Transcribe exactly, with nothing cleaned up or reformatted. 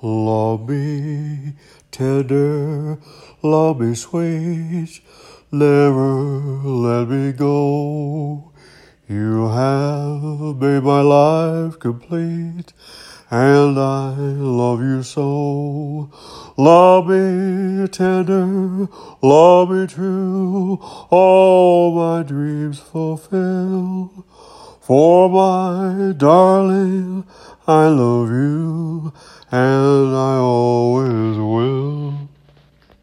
Love me tender, love me sweet, never let me go. You have made my life complete, and I love you so. Love me tender, love me true, all my dreams fulfill. For my darling, I love you, and I always will.